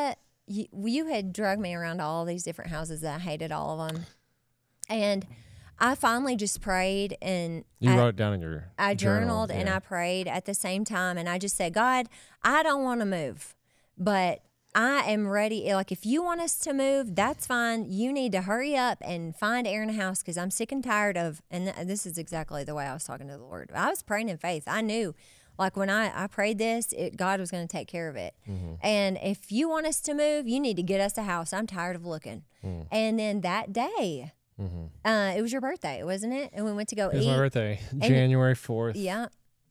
you had drugged me around all these different houses that I hated all of them. And I finally just prayed and You wrote it down in your I journal, journaled and yeah. I prayed at the same time. And I just said, God, I don't want to move, but I am ready. Like, if you want us to move, that's fine. You need to hurry up and find Aaron a house because I'm sick and tired of, and this is exactly the way I was talking to the Lord. I was praying in faith. I knew, like, when I prayed this, God was going to take care of it. And if you want us to move, you need to get us a house. I'm tired of looking. And then that day, it was your birthday, wasn't it? And we went to go It was eat. my birthday, January 4th, Yeah.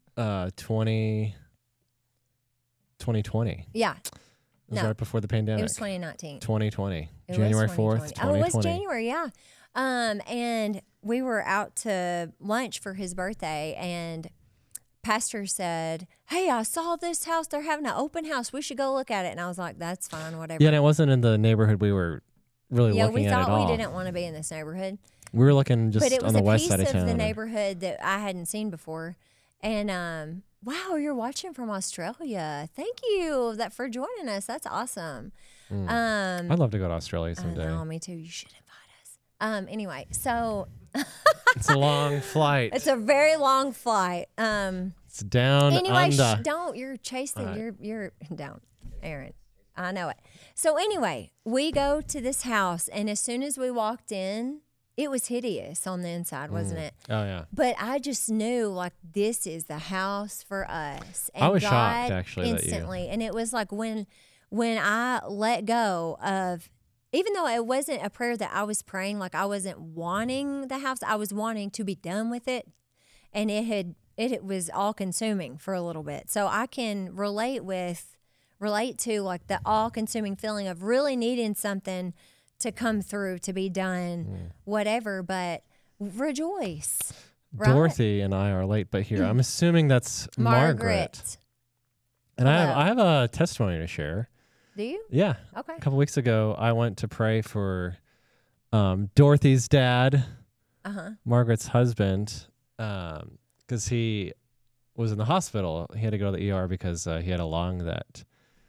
2020. Yeah. It was No. right before the pandemic. It was 2019. 2020. It January was 4th, 2020. Oh, it was 2020. January, yeah. And we were out to lunch for his birthday, and pastor said, hey, I saw this house. They're having an open house. We should go look at it. And I was like, that's fine, whatever. Yeah, and it wasn't in the neighborhood we were really Yeah, looking we at at thought all. we didn't want to be in this neighborhood. We were looking just But it was on the a west piece side of of town. the neighborhood that I hadn't seen before. And wow, you're watching from Australia. Thank you for joining us. That's awesome. I'd love to go to Australia I someday. know, me too. You should invite us. Anyway, so It's a long flight. it's a very long flight. It's down Anyway, under. don't. You're chasing. All right. You're down, Aaron. I know it. So anyway, we go to this house, and as soon as we walked in, it was hideous on the inside, wasn't it? Oh, yeah. But I just knew, like, this is the house for us. And I was God shocked, actually, that you- instantly. And it was like when I let go of, even though it wasn't a prayer that I was praying, like I wasn't wanting the house, I was wanting to be done with it. And it was all consuming for a little bit. So I can relate to like the all consuming feeling of really needing something to come through, to be done, whatever, but rejoice. Right? Dorothy and I are late, but here. I'm assuming that's Margaret. And I Hello. have a testimony to share. Do you? Yeah. Okay. A couple weeks ago, I went to pray for Dorothy's dad, Margaret's husband, because he was in the hospital. He had to go to the ER because he had a lung that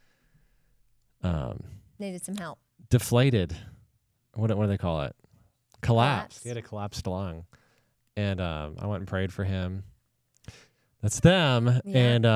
Needed some help. deflated. What do they call it? Collapsed. Collapse. He had a collapsed lung. And I went and prayed for him. That's them. Yeah. And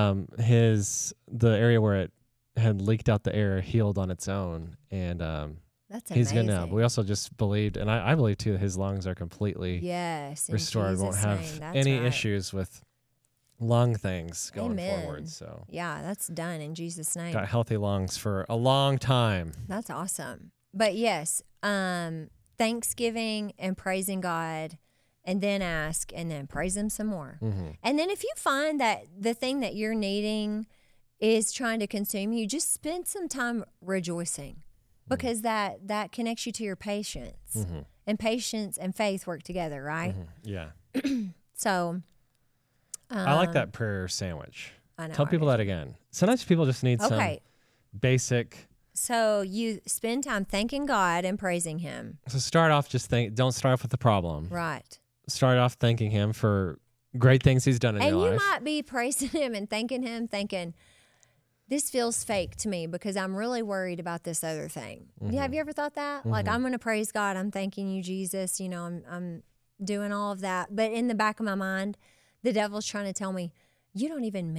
the area where it had leaked out the air healed on its own. And That's he's amazing. good now. But we also just believed, and I believe too, that his lungs are completely Yes. in restored. Won't Jesus' have name. That's any right. issues with lung things going Amen. forward. So Yeah, that's done in Jesus' name. got healthy lungs for a long time. That's awesome. But yes, Thanksgiving and praising God, and then ask, and then praise Him some more. Mm-hmm. And then if you find that the thing that you're needing is trying to consume you, just spend some time rejoicing, because that connects you to your patience. Mm-hmm. And patience and faith work together, right? Yeah. So I like that prayer sandwich. I know. Tell people that again. Sometimes people just need some Okay. basic. So you spend time thanking God and praising Him. So start off don't start off with the problem. Right. Start off thanking Him for great things He's done in And your you life. might be praising Him and thanking Him, thinking, this feels fake to me because I'm really worried about this other thing. Have you ever thought that? Like, I'm going to praise God. I'm thanking you, Jesus. You know, I'm doing all of that. But in the back of my mind, the devil's trying to tell me, you're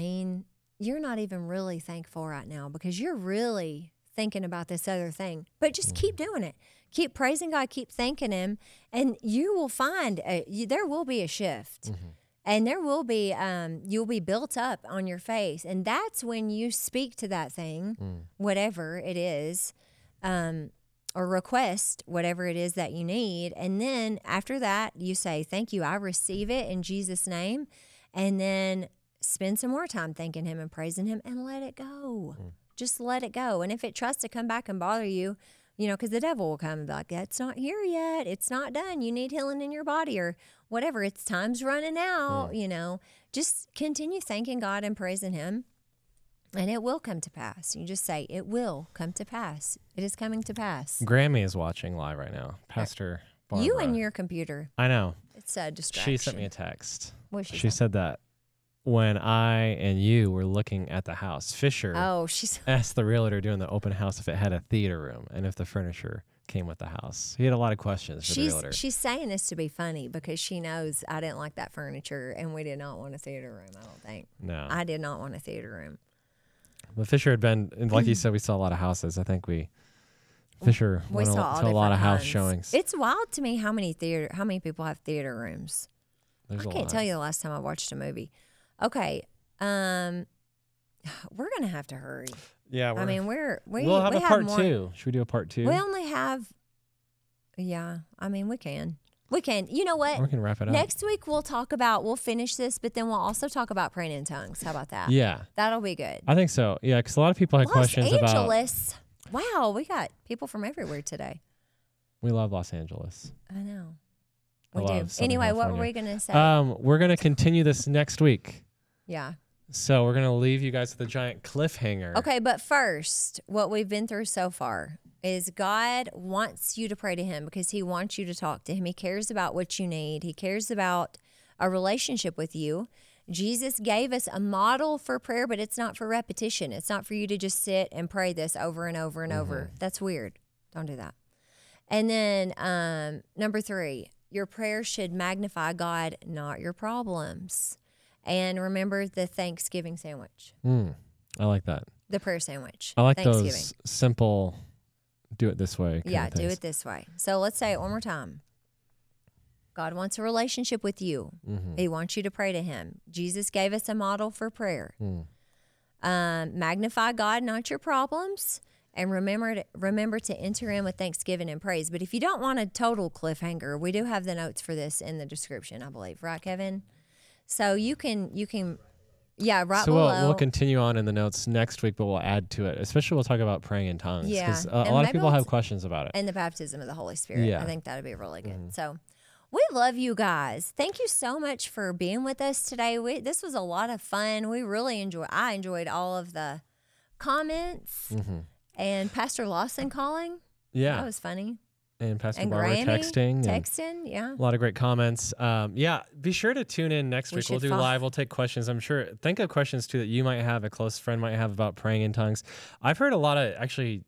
not even really thankful right now because you're really thinking about this other thing. But just keep doing it. Keep praising God, keep thanking Him, and you will find there will be a shift. And there will be, you'll be built up on your face. And that's when you speak to that thing, whatever it is, or request whatever it is that you need. And then after that, you say, thank you, I receive it in Jesus' name. And then spend some more time thanking Him and praising Him and let it go. Just let it go. And if it tries to come back and bother you, you know, because the devil will come and be like, that's not here yet. It's not done. You need healing in your body or whatever. It's time's running out, you know. Just continue thanking God and praising Him, and it will come to pass. You just say, it will come to pass. It is coming to pass. Grammy is watching live right now. Pastor Barbara. You and your computer. I know. It's a distraction. She sent me a text. What did She say? said that when I and you were looking at the house, Fisher Oh, she's asked the realtor doing the open house if it had a theater room and if the furniture came with the house. He had a lot of questions for the realtor. She's saying this to be funny because she knows I didn't like that furniture and we did not want a theater room, I don't think. No. I did not want a theater room. But Fisher had been, and like you said, we saw a lot of houses. I think Fisher We went saw to a lot of house ones. showings. It's wild to me how many people have theater rooms. There's I a can't lot. tell you the last time I watched a movie. Okay, we're gonna have to hurry. Yeah, I mean, we'll have a part more, 2. Should we do a part 2? We only have, yeah. I mean, we can. You know what? We can wrap it up. Next week we'll finish this, but then we'll also talk about praying in tongues. How about that? Yeah, That'll be good. I think so. Yeah, because a lot of people had Los questions about. Angeles. Wow, we got people from everywhere today. We love Los Angeles. I know. I We do. love Southern Anyway, what were California. we going to say? We're gonna continue this next week. Yeah. So we're gonna leave you guys with a giant cliffhanger. Okay, but first, what we've been through so far is God wants you to pray to him because he wants you to talk to him. He cares about what you need. He cares about a relationship with you. Jesus gave us a model for prayer, but it's not for repetition. It's not for you to just sit and pray this over and over and over. That's weird. Don't do that. And then number 3, your prayer should magnify God, not your problems. And remember the Thanksgiving sandwich, I like that. the prayer sandwich. I like Thanksgiving. those simple. Do it this way. kind Yeah, of do things. it this way. So let's say it one more time. God wants a relationship with you. He wants you to pray to him. Jesus gave us a model for prayer. Magnify God, not your problems. And remember to enter in with thanksgiving and praise. But if you don't want a total cliffhanger, we do have the notes for this in the description, I believe. Right, Kevin? So you can right So below. we'll continue on in the notes next week, but we'll add to it. Especially we'll talk about praying in tongues. Yeah. Because a And lot of maybe people we'll have questions about it. and the baptism of the Holy Spirit. Yeah. I think that'd be really good. So we love you guys. Thank you so much for being with us today. This was a lot of fun. I enjoyed all of the comments and Pastor Lawson calling. Yeah. That was funny. And Pastor And Barbara Granny texting. yeah. A lot of great comments. Yeah, be sure to tune in next We week. We'll should do live. We'll take questions. I'm sure. Think of questions too that you might have, a close friend might have about praying in tongues. I've heard a lot of actually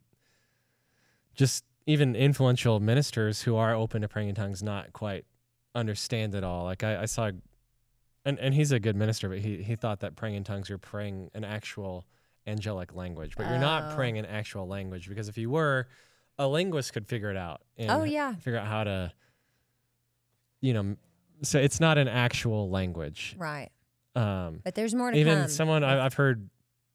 just even influential ministers who are open to praying in tongues not quite understand it all. Like I saw, and he's a good minister, but he thought that praying in tongues, you're praying an actual angelic language, but you're not praying an actual language, because if you were, a linguist could figure it out and figure out how to, so it's not an actual language. Right. But there's more to even come. someone I've heard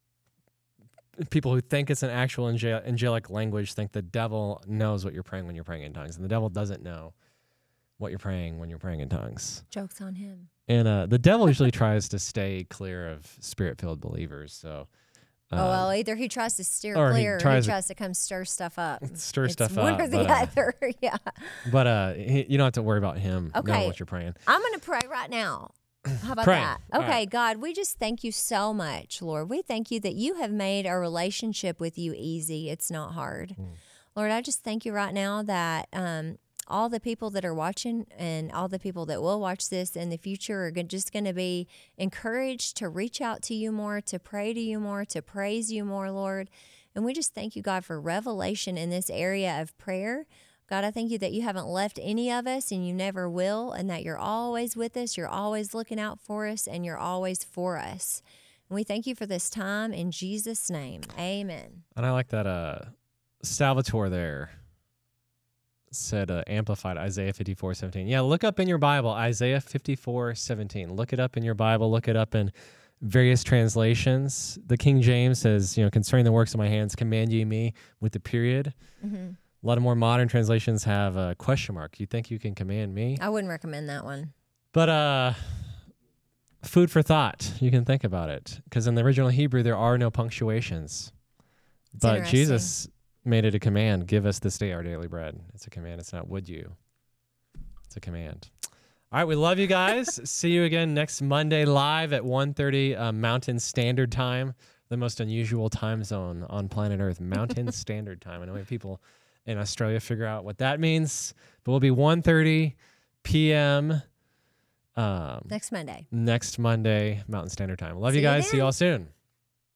people who think it's an actual angelic language think the devil knows what you're praying when you're praying in tongues, and the devil doesn't know what you're praying when you're praying in tongues. Joke's on him. And the devil usually tries to stay clear of spirit-filled believers. So, well, either he tries to steer or he clear, or he tries tries to come stir stuff up. stir It's stuff one up. or the but, other. Yeah. But you don't have to worry about him knowing Okay. what you're praying. I'm going to pray right now. How about Pray. that? All Okay, right. God, we just thank you so much, Lord. We thank you that you have made our relationship with you easy. It's not hard. Lord, I just thank you right now that all the people that are watching and all the people that will watch this in the future are just going to be encouraged to reach out to you more, to pray to you more, to praise you more, Lord. And we just thank you, God, for revelation in this area of prayer. God, I thank you that you haven't left any of us and you never will, and that you're always with us, you're always looking out for us, and you're always for us. And we thank you for this time in Jesus' name. Amen. And I like that Salvatore there said amplified Isaiah 54:17. Yeah, look up in your Bible, Isaiah 54:17. Look it up in your Bible. Look it up in various translations. The King James says, concerning the works of my hands, command ye me, with the period. Mm-hmm. A lot of more modern translations have a question mark. You think you can command me? I wouldn't recommend that one. But food for thought. You can think about it. Because in the original Hebrew, there are no punctuations. But interesting. Jesus made it a command. Give us this day our daily bread. It's a command. It's not would you. It's a command. All right, we love you guys. See you again next Monday live at 1:30 Mountain Standard Time, the most unusual time zone on planet Earth, Mountain Standard Time. I know we have people in Australia figure out what that means, but we'll be 1:30 p.m. Next Monday. Next Monday, Mountain Standard Time. Love See you you guys. See you then. all soon.